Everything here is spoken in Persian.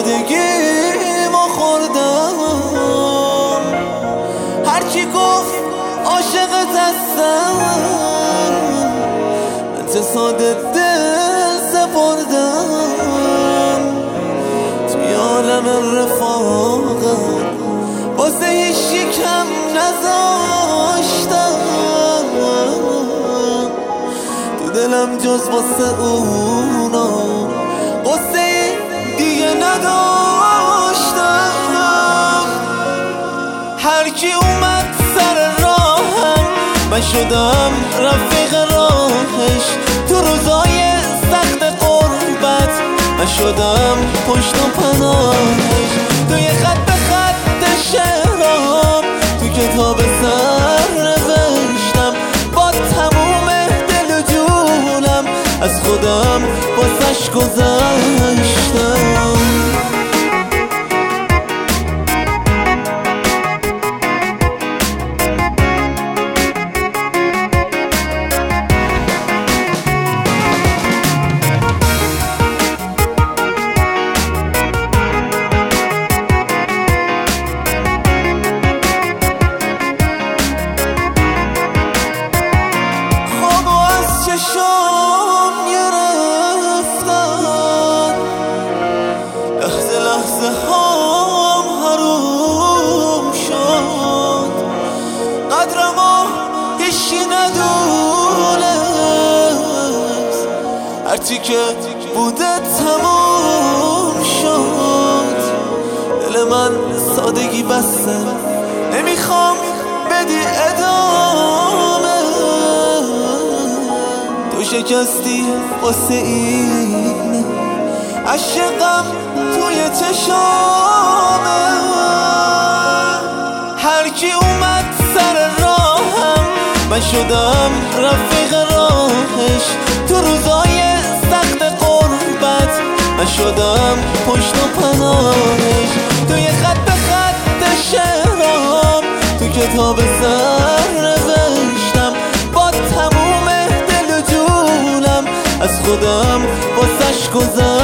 آلودگی ما خوردم. هرکی گفت عاشقت هستم، من ساده دل سپردم. توی عالم رفاقت واسه هیچی کم نذاشتم. تو دلم جز واسه اونا قصه دیگه نداشتم. هرکی اومد سر راهم، من شدم رفیق راهش. تو روزای سخت قربت من شدم پشت و پناهش. توی خط شعرام تو کتاب سر نوشتم، با تموم دل و جونم از خودم واسش گذشتم. شام گرفتن لحظه لحظه هام حروم شد. قدرمو هیچی ندونست، هرچی که بوده تموم شد. دل من سادگی بسته، نمیخوام بدی ادامه. تو شکستی واسه این عشقم توی چشامه. هرکی اومد سر راهم، من شدم رفیق راهش. تو روزای سخت قربت من شدم پشت و پناهش. توی خط شعرام تو کتاب سر نوشتم، با تموم از خودم واسش گذشتم.